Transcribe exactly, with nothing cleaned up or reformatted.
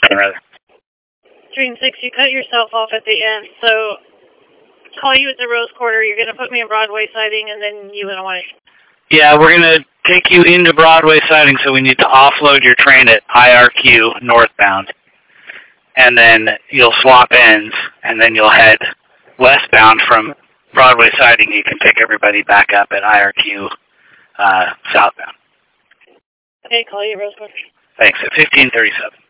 thirty-seven, rather. Stream six, you cut yourself off at the end, so call you at the Rose Quarter. You're going to put me in Broadway siding, and then you and I. Yeah, we're going to take you into Broadway siding, so we need to offload your train at I R Q northbound. And then you'll swap ends, and then you'll head westbound from Broadway siding. You can pick everybody back up at I R Q uh, southbound. Okay, call you at Rose Quarter. Thanks, at fifteen thirty-seven.